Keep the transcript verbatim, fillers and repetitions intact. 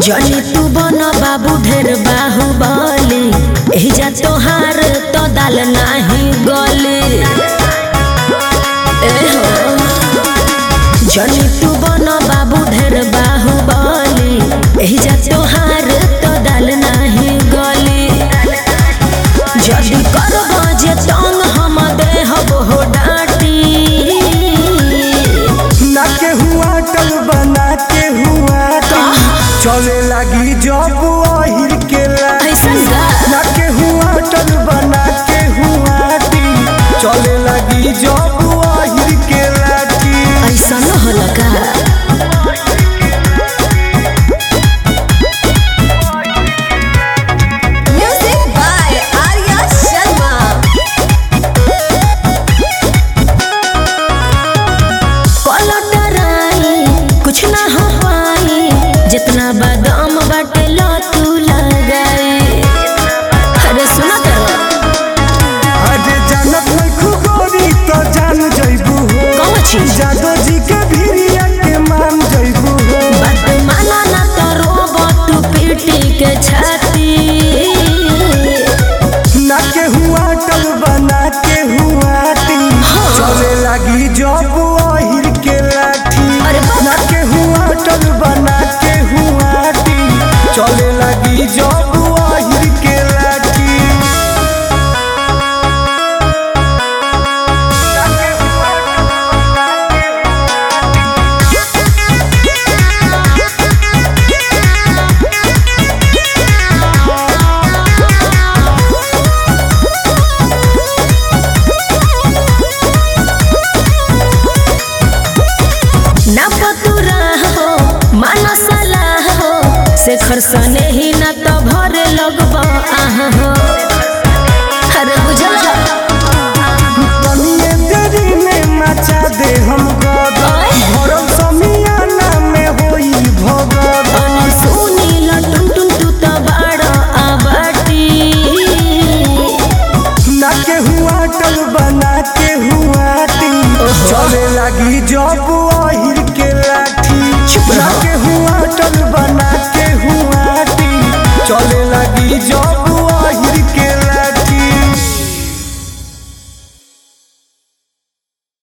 जनी तू बन बाबू ढेर बाहुबली एही जा तोहार तो दाल नाही गले। जनी तू बन बाबू ढेर बाहुबली एही जा तोहार तो दाल नाही गले। जदी करबो जे तंग हम देहब हो डाटी ना के हुआ टल बना के हुआ चले लगी जब ओहिर के ना के हुआ टल बना के हुआ चले लगी जब ओहिर के लाठी। ऐसा न होला का जितना बादाम बाटे लो तू लगाई। अरे सुना तो अरे जानत नहीं खुगोरी तो जान जइबू हो कौन चीज जादो जी के भिरिया के मान जइबू हो। बात माना ना तो रोबो तू पीटी के छाती ना के हुआ टल बना के हुआ चले लगी जब ओहिर के लाठी। ना के हुआ टल बना के चले लगी जब ओहिर के लाठी। ना पतुरा हो माना सलाह हो से खरसने ही ना तो भरे लगबो आहा हो। अरे बुझल तनिए देरी में मचा दे हम गदर भरम समियाना में होई भगद। अनि सुनी लटुन टुन तू तो बाड़ो आबाटी ना के हुआ टल बना के हुआ चले लगी जब